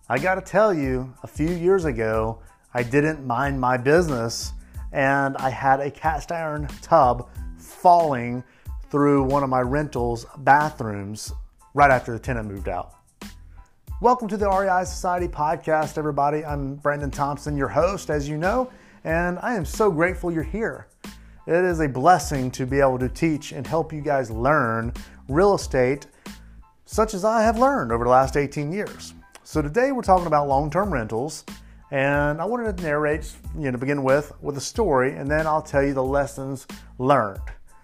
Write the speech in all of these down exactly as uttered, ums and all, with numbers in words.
I got to tell you, a few years ago, I didn't mind my business and I had a cast iron tub falling through one of my rental's bathrooms right after the tenant moved out. Welcome to the R E I Society podcast, everybody. I'm Brandon Thompson, your host, as you know, and I am so grateful you're here. It is a blessing to be able to teach and help you guys learn real estate such as I have learned over the last eighteen years. So today we're talking about long-term rentals, and I wanted to narrate, you know, to begin with, with a story, and then I'll tell you the lessons learned.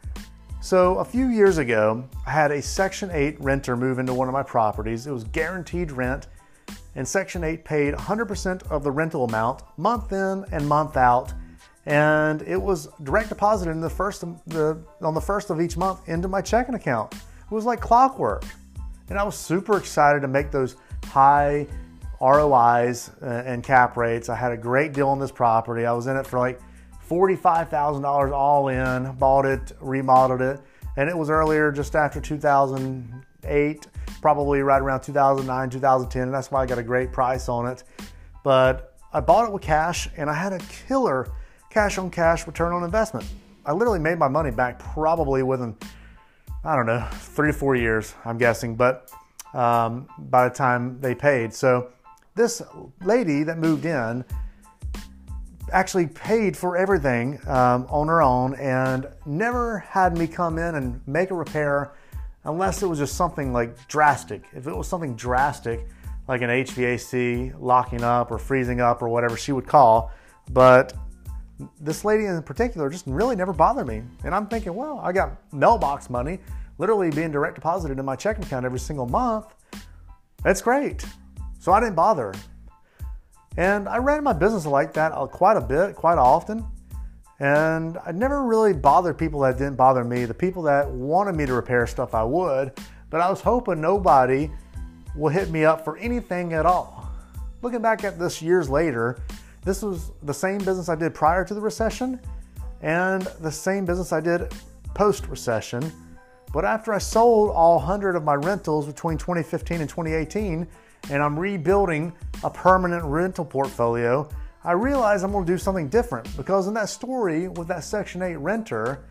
So a few years ago, I had a Section eight renter move into one of my properties. It was guaranteed rent, and Section eight paid one hundred percent of the rental amount month in and month out, and it was direct deposited in the first, the, on the first of each month into my checking account. It was like clockwork, and I was super excited to make those high R O Is and cap rates. I had a great deal on this property. I was in it for like forty-five thousand dollars all in, bought it, remodeled it, and it was earlier, just after two thousand eight, probably right around two thousand nine, two thousand ten, and that's why I got a great price on it. But I bought it with cash, and I had a killer cash on cash return on investment. I literally made my money back probably within, I don't know, three to four years, I'm guessing, but um, by the time they paid. So this lady that moved in actually paid for everything um, on her own and never had me come in and make a repair unless it was just something like drastic. If it was something drastic, like an H V A C locking up or freezing up or whatever she would call. But this lady in particular just really never bothered me. And I'm thinking, well, I got mailbox money literally being direct deposited in my checking account every single month. That's great. So I didn't bother. And I ran my business like that quite a bit, quite often. And I never really bothered people that didn't bother me. The people that wanted me to repair stuff, I would. But I was hoping nobody will hit me up for anything at all. Looking back at this years later, this was the same business I did prior to the recession and the same business I did post-recession. But after I sold all one hundred of my rentals between twenty fifteen and twenty eighteen, and I'm rebuilding a permanent rental portfolio, I realized I'm going to do something different, because in that story with that Section eight renter,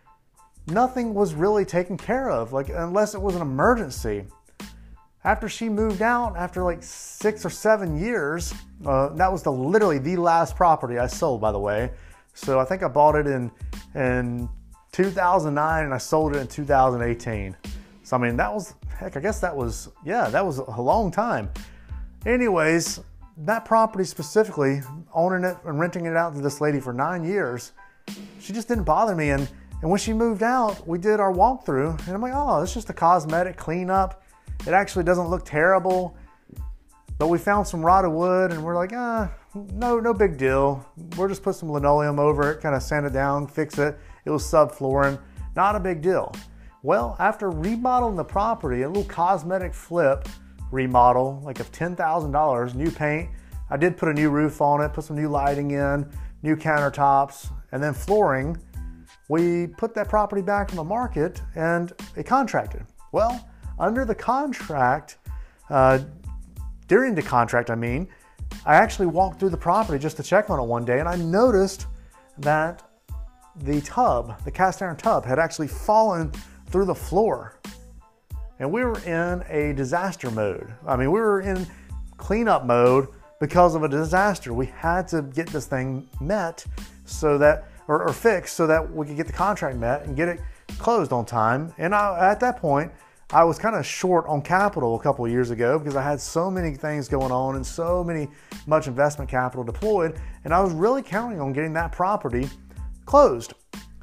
nothing was really taken care of, like unless it was an emergency. After she moved out, after like six or seven years, uh, that was the literally the last property I sold, by the way. So I think I bought it in in two thousand nine and I sold it in two thousand eighteen. So I mean, that was, heck, I guess that was, yeah, that was a long time. Anyways, that property specifically, owning it and renting it out to this lady for nine years, she just didn't bother me. And, and when she moved out, we did our walkthrough, and I'm like, oh, it's just a cosmetic cleanup. It actually doesn't look terrible. But we found some rotted wood, and we're like, ah, no, no big deal. We'll just put some linoleum over it, kind of sand it down, fix it. It was subflooring, not a big deal. Well, after remodeling the property, a little cosmetic flip remodel, like of ten thousand dollars, new paint. I did put a new roof on it, put some new lighting in, new countertops, and then flooring. We put that property back on the market and it contracted. Well, under the contract, uh, during the contract, I mean, I actually walked through the property just to check on it one day, and I noticed that the tub, the cast iron tub, had actually fallen through the floor. And we were in a disaster mode. I mean, we were in cleanup mode because of a disaster. We had to get this thing met so that, or, or fixed so that we could get the contract met and get it closed on time. And I, at that point, I was kind of short on capital a couple of years ago because I had so many things going on and so many much investment capital deployed. And I was really counting on getting that property closed.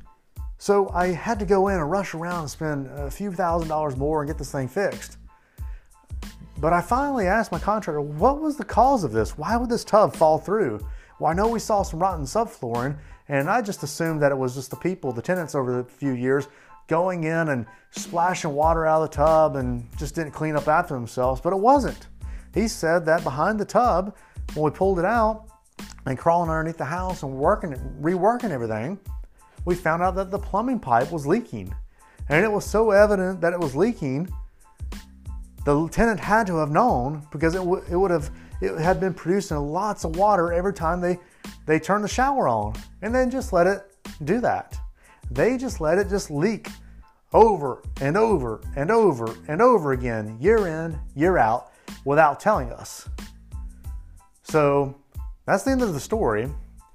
So I had to go in and rush around and spend a few thousand dollars more and get this thing fixed. But I finally asked my contractor, what was the cause of this? Why would this tub fall through? Well, I know we saw some rotten subflooring, and I just assumed that it was just the people, the tenants over the few years, going in and splashing water out of the tub and just didn't clean up after themselves, but it wasn't. He said that behind the tub, when we pulled it out and crawling underneath the house and working, reworking everything, we found out that the plumbing pipe was leaking. And it was so evident that it was leaking, the tenant had to have known, because it, w- it would have it had been producing lots of water every time they, they turned the shower on, and then just let it do that. They just let it just leak over and over and over and over again, year in, year out, without telling us. So that's the end of the story.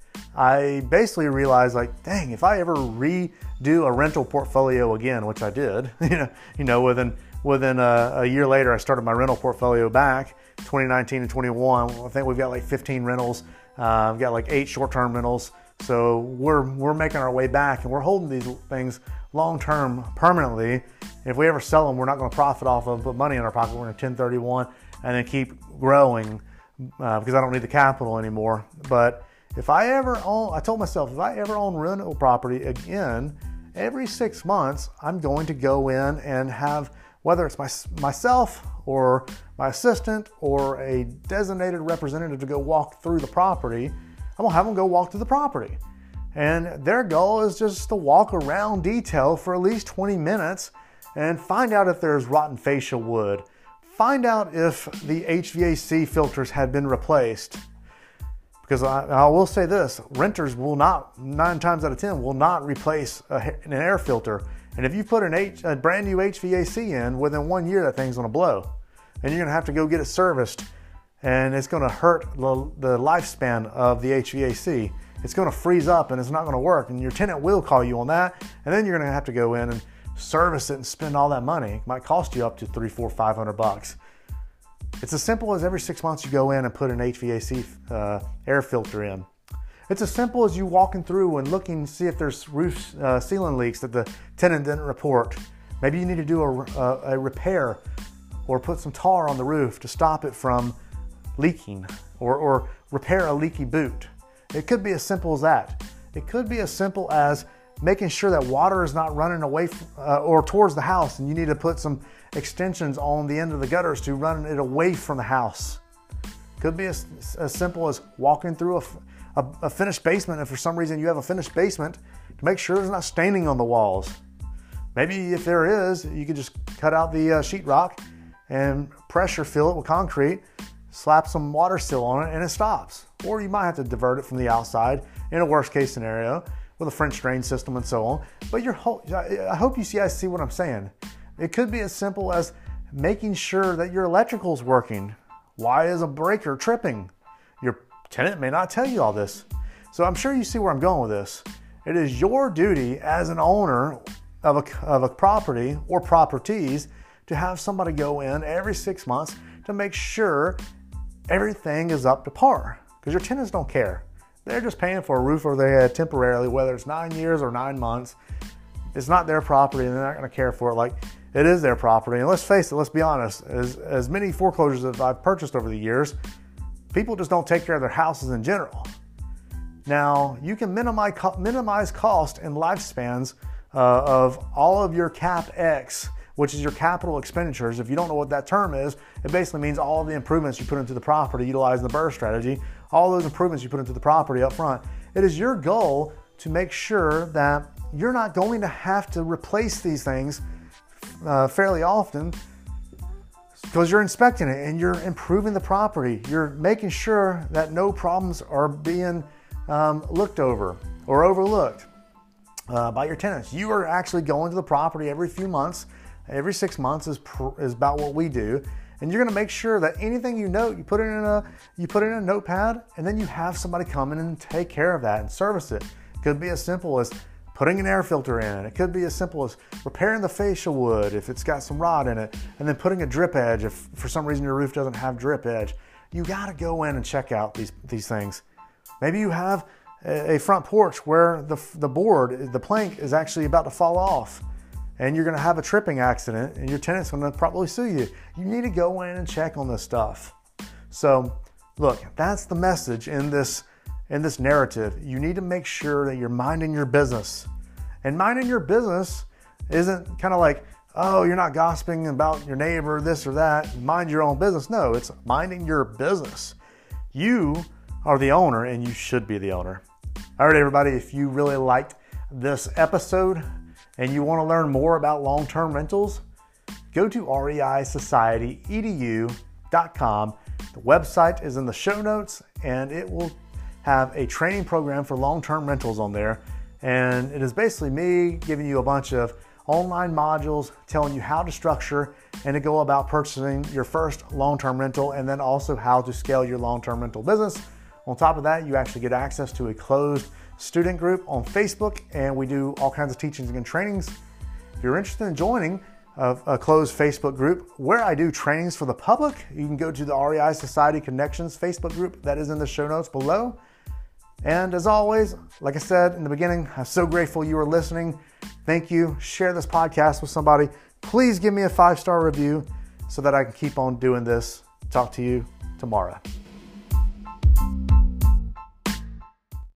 I basically realized, like, dang, if I ever redo a rental portfolio again, which I did, you know, you know, within within a, a year later, I started my rental portfolio back, twenty nineteen and twenty-one. I think we've got like fifteen rentals. Uh, we've got like eight short-term rentals. So we're we're making our way back, and we're holding these things long-term permanently. If we ever sell them, we're not going to profit off of, put money in our pocket. We're going to ten thirty-one and then keep growing uh, because I don't need the capital anymore. But if I ever own, I told myself, if I ever own rental property again, every six months, I'm going to go in and have, whether it's my, myself or my assistant or a designated representative to go walk through the property, I'm gonna have them go walk through the property. And their goal is just to walk around detail for at least twenty minutes and find out if there's rotten fascia wood. Find out if the H V A C filters had been replaced. Because I, I will say this, renters will not, nine times out of ten, will not replace a, an air filter. And if you put an H, a brand new H V A C in, within one year, that thing's gonna blow. And you're gonna have to go get it serviced. And it's gonna hurt the, the lifespan of the H V A C. It's gonna freeze up and it's not gonna work. And your tenant will call you on that. And then you're gonna have to go in and service it and spend all that money. It might cost you up to three, four, five hundred bucks. It's as simple as every six months you go in and put an H V A C uh, air filter in. It's as simple as you walking through and looking to see if there's roof uh, ceiling leaks that the tenant didn't report. Maybe you need to do a, a, a repair or put some tar on the roof to stop it from leaking, or, or repair a leaky boot. It could be as simple as that. It could be as simple as making sure that water is not running away from, uh, or towards the house, and you need to put some extensions on the end of the gutters to run it away from the house. Could be as, as simple as walking through a, a, a finished basement, and for some reason you have a finished basement, to make sure there's not staining on the walls. Maybe if there is, you could just cut out the uh, sheetrock and pressure fill it with concrete, slap some water seal on it, and it stops. Or you might have to divert it from the outside in a worst case scenario with a French drain system and so on. But your whole, I hope you see, I see what I'm saying. It could be as simple as making sure that your electrical is working. Why is a breaker tripping? Your tenant may not tell you all this. So I'm sure you see where I'm going with this. It is your duty as an owner of a, of a property or properties to have somebody go in every six months to make sure everything is up to par. Because your tenants don't care. They're just paying for a roof over their head temporarily, whether it's nine years or nine months. It's not their property, and they're not going to care for it like it is their property. And let's face it, let's be honest, as, as many foreclosures as I've purchased over the years, people just don't take care of their houses in general. Now, you can minimize, minimize cost and lifespans uh, of all of your CapEx, which is your capital expenditures. If you don't know what that term is, it basically means all of the improvements you put into the property utilizing the BRRRR strategy, all those improvements you put into the property up front. It is your goal to make sure that you're not going to have to replace these things uh, fairly often, because you're inspecting it and you're improving the property. You're making sure that no problems are being um, looked over or overlooked uh, by your tenants. You are actually going to the property every few months. Every six months is pr- is about what we do, and you're going to make sure that anything you note, you put it in a you put it in a notepad, and then you have somebody come in and take care of that and service it. It could be as simple as putting an air filter in. It could be as simple as repairing the fascia wood if it's got some rot in it, and then putting a drip edge if for some reason your roof doesn't have drip edge. You got to go in and check out these these things. Maybe you have a, a front porch where the the board, the plank, is actually about to fall off, and you're going to have a tripping accident, and your tenant's going to probably sue you. You need to go in and check on this stuff. So, look, that's the message in this in this narrative. You need to make sure that you're minding your business. And minding your business isn't kind of like, oh, you're not gossiping about your neighbor, this or that. Mind your own business. No, it's minding your business. You are the owner, and you should be the owner. All right, everybody, if you really liked this episode and you want to learn more about long-term rentals, go to R E I society edu dot com The website is in the show notes, and it will have a training program for long-term rentals on there. And it is basically me giving you a bunch of online modules telling you how to structure and to go about purchasing your first long-term rental, and then also how to scale your long-term rental business. On top of that, you actually get access to a closed student group on Facebook, and we do all kinds of teachings and trainings. If you're interested in joining a, a closed Facebook group where I do trainings for the public, you can go to the R E I Society Connections Facebook group that is in the show notes below. And as always, like I said in the beginning, I'm so grateful you are listening. Thank you. Share this podcast with somebody. Please give me a five-star review so that I can keep on doing this. Talk to you tomorrow.